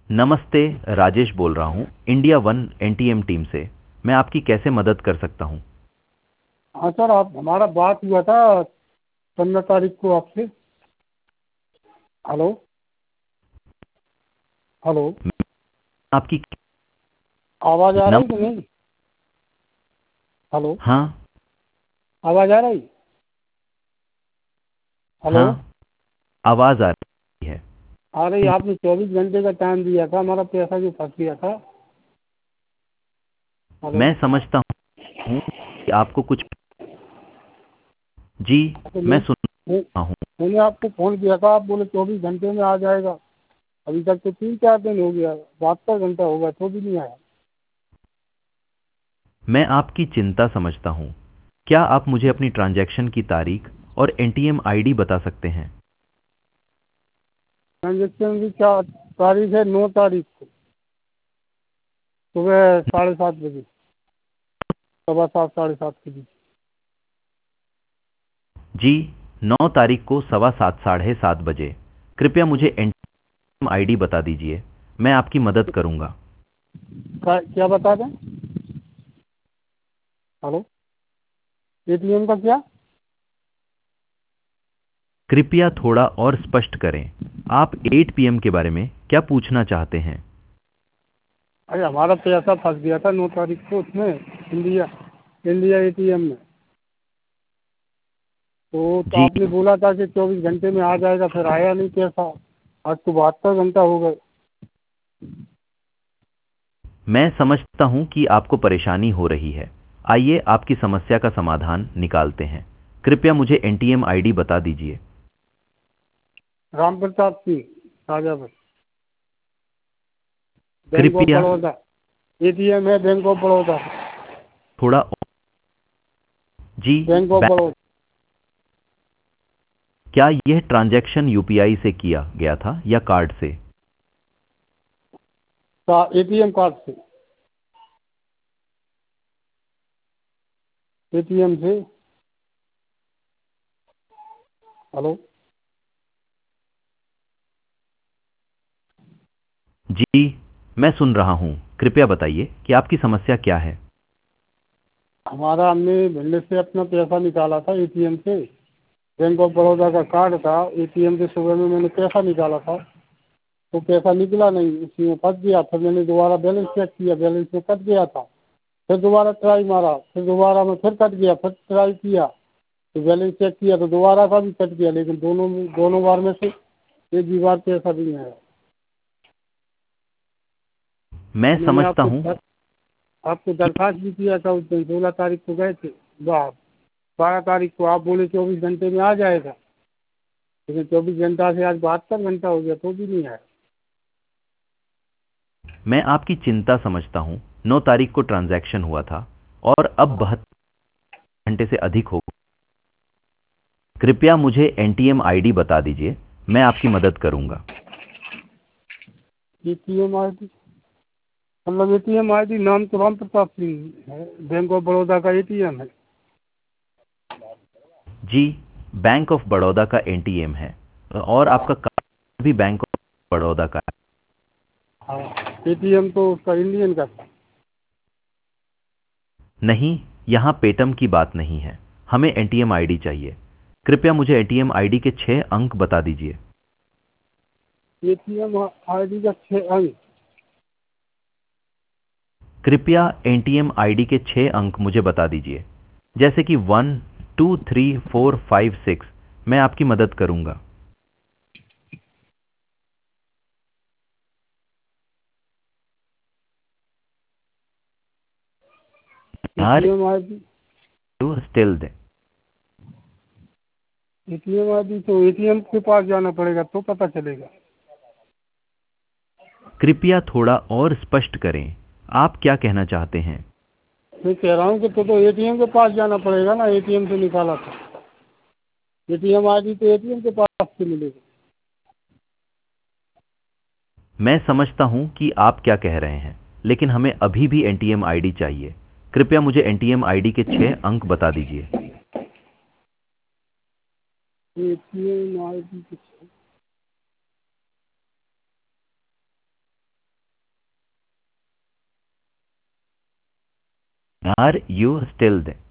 नमस्ते, राजेश बोल रहा हूँ इंडिया वन एनटीएम टीम से। मैं आपकी कैसे मदद कर सकता हूँ? हाँ सर, आप हमारा बात हुआ था 15 तारीख को आपसे। हेलो। हेलो। आपकी आवाज़ आ नम रही कि नहीं? हेलो। हाँ। आवाज़ आ रही? हेलो। हाँ, आवाज़ आ रही है। आ रही। आपने 24 घंटे का टाइम दिया था, हमारा पैसा जो फंस गया था। हेलो। मैं समझता हूँ कि आपको कुछ। जी, तो मैं सुन मैं- रहा हूँ। मैंने आपको फ़ोन किया था, आप बोले 24 घंटे में आ जाएगा। अभी तक तो 3-4 दिन हो गया, 72 घंटा हो गया तो भी नहीं आया। मैं आपकी चिंता समझता हूँ। क्या आप मुझे अपनी ट्रांजैक्शन की तारीख और एनटीएम आईडी बता सकते हैं? ट्रांजेक्शन की क्या तारीख है? 9 तारीख को सुबह 7:30 बजे, 7:15 7:30 के बीच। जी, 9 तारीख को 7:15 7:30 बजे। कृपया मुझे एनटीएम आईडी बता दीजिए। मैं आपकी मदद करूंगा। क्या बता दें? हेलो। एटीएम का क्या? कृपया थोड़ा और स्पष्ट करें। आप 8 पीएम के बारे में क्या पूछना चाहते हैं? अरे हमारा पैसा फंस गया था 9 तारीख को उसमें, इंडिया इंडिया एटीएम में। तो जी, आपने बोला था कि 24 घंटे में आ जाएगा, फिर आया नहीं पैसा। आज तो 72 घंटा हो गए। मैं समझता हूं कि आपको परेशानी हो रही है। आइए आपकी समस्या का समाधान निकालते हैं। कृपया मुझे एनटीएम आईडी बता दीजिए। राम प्रताप सिंह, राजापुर, बैंक ऑफ कृपया बड़ौदा। एटीएम है बैंक ऑफ बड़ौदा। थोड़ा जी, बैंक ऑफ बड़ौदा। क्या यह ट्रांजैक्शन यूपीआई से किया गया था या कार्ड से? का एटीएम कार्ड से, एटीएम से। हेलो। जी, मैं सुन रहा हूं। कृपया बताइए कि आपकी समस्या क्या है। हमारा हमने भिंड से अपना पैसा निकाला था एटीएम से। बैंक ऑफ बड़ौदा का कार्ड था, एटीएम से सुबह में मैंने पैसा निकाला था। तो पैसा निकला नहीं, उसी में फंस गया। फिर मैंने दोबारा बैलेंस चेक किया, बैलेंस में कट गया था। फिर दोबारा ट्राई मारा, फिर दोबारा में फिर कट गया, फिर ट्राई किया तो बैलेंस चेक किया तो दोबारा का भी कट गया। लेकिन दोनों बार में से एक भी बार पैसा नहीं आया। मैं तो मैंने समझता हूं आपको कि दरखास्त भी किया था उस दिन। 16 तारीख को गए थे, 12 तारीख को आप बोले 24 घंटे में आ जाएगा। लेकिन 24 घंटा से आज 72 घंटा हो गया तो भी नहीं आया। मैं आपकी चिंता समझता हूं। 9 तारीख को ट्रांजैक्शन हुआ था और अब 72 घंटे से अधिक हो। कृपया मुझे एनटीएम आईडी बता दीजिए। मैं आपकी मदद करूंगा। एटीएम आई डी, मतलब एटीएम आई डी नाम तो राम प्रताप सिंह है, बैंक ऑफ बड़ौदा का एटीएम है। जी, बैंक ऑफ बड़ौदा का एनटीएम है और आपका कार्ड भी बैंक ऑफ बड़ौदा का है। हाँ, एटीएम तो उसका इंडियन का था। नहीं, यहाँ पेटीएम की बात नहीं है। हमें एटीएम आईडी चाहिए। कृपया मुझे एटीएम आईडी के 6 अंक बता दीजिए। एटीएम आई डी का 6 अंक। कृपया एटीएम आईडी के 6 अंक मुझे बता दीजिए, जैसे कि 123456। मैं आपकी मदद करूंगा। Are ATM I D, you still there. ATM I D तो एटीएम के पास जाना पड़ेगा तो पता चलेगा। कृपया थोड़ा और स्पष्ट करें। आप क्या कहना चाहते हैं? मैं कह रहा हूँ कि तो एटीएम के पास जाना पड़ेगा ना, एटीएम से निकाला था। एटीएम आई डी तो एटीएम के पास से मिलेगा। मैं समझता हूं कि आप क्या कह रहे हैं, लेकिन हमें अभी भी एनटीएम आईडी चाहिए। कृपया मुझे एनटीएम आईडी के 6 अंक बता दीजिए। ATM I D are you still दें?